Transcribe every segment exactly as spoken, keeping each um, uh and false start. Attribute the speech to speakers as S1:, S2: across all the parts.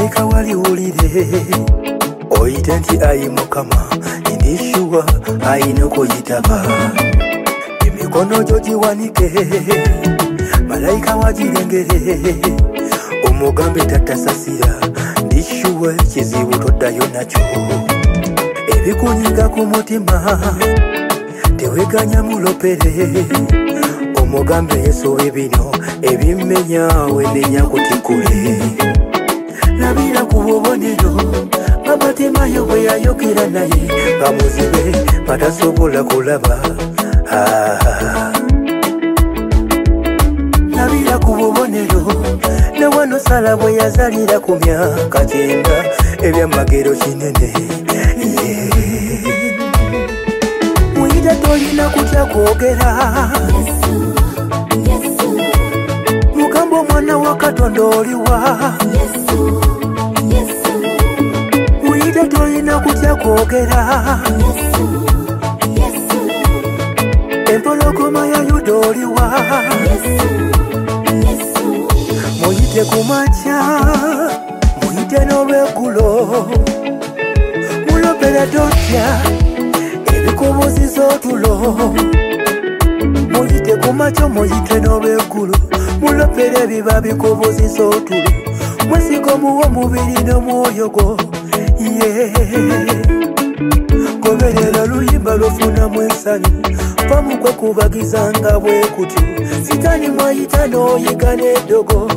S1: malayika waliwulire oyite nti ayi Mukama ndishuwa ayina kuyitaba emikono gyo giwanike malayika wagirengere omugambe tatasasira ndishuwa ekizibu toddayo nakyo ebikunyiga ku mutima teweganya mulopere omugambe yesowe bino ebimmenyawe nenya kutikule nabira ku bubonero amatemayo bwe yayogera naye nga muzibe batasobola kulaba nabira ku bubonero ne wano Sala bwe yazalira ku myaka kyenda ebyamagero kinene muyita tolina kutya kwogera mugambe omwana wa Katonda oliwa muyita tolina kutya kwogera empologoma ya Yuda oliwa muyite kumakya muyite n'olweggulo mulopera totya ebikobozizo otulo muyite kumakya muyite n'olweggulo mulopera ebiba bikobozizo otulo mwesigo muwo omubiri n'omwoyo gwo goberera luyimba lufunamu ensanyu pamukwe kubagizanga bwe kutyo sitani mwayita n'oyiga n'eddogo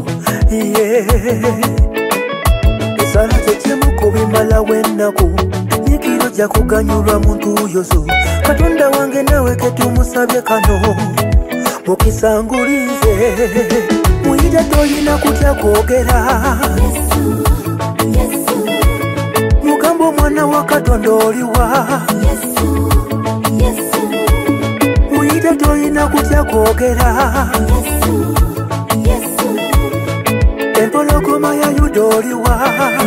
S1: esala kyekimu ku bimalawo ennaku nyikiro gya kuganyulwa muntu yoso Katonda wange nawe ketumusabye kano mukisangulize muyita tolina kutya kwogera mugambe omwana wa Katonda oliwa muyita tolina kutya kwogera empologoma ya Yuda oliwa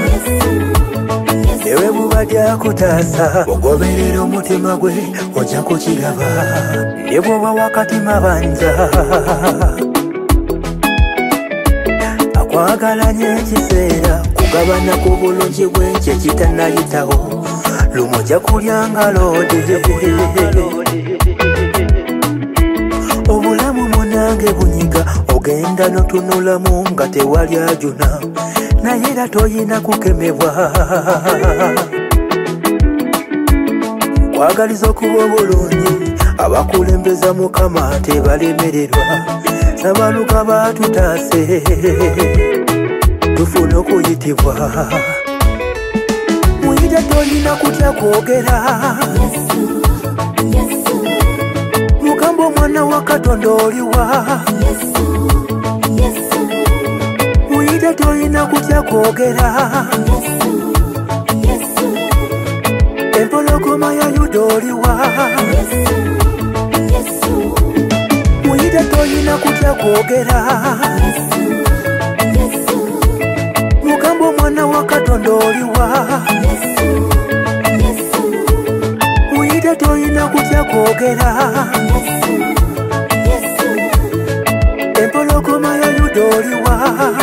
S1: ewe buba lyakutaasa ogoberera omutima gwe ojja kukiraba ne bwoba wakati mabanja akwagalanya ekiseera kugabana ku bulungi bw'ekyo kitannayitawo lumu ojja kulyanga loode obulamu munange bunyiga ogenda notunulamu nga tewali ajuna naye era toyina kukemebwa kwagaliza okuba obulungi abakulembeza Mukama tebalemererwa sabaluka batutaase tufuna okuyitibwa muyita tolina kutya kwogera mugambe omwana wa Katonda oliwa muyita tolina kutya kwogera empologoma ya Yuda oliwa muyita tolina kutya kwogera mugambe omwana wa Katonda oliwa muyita tolina kutya kwogera empologoma ya Yuda oliwa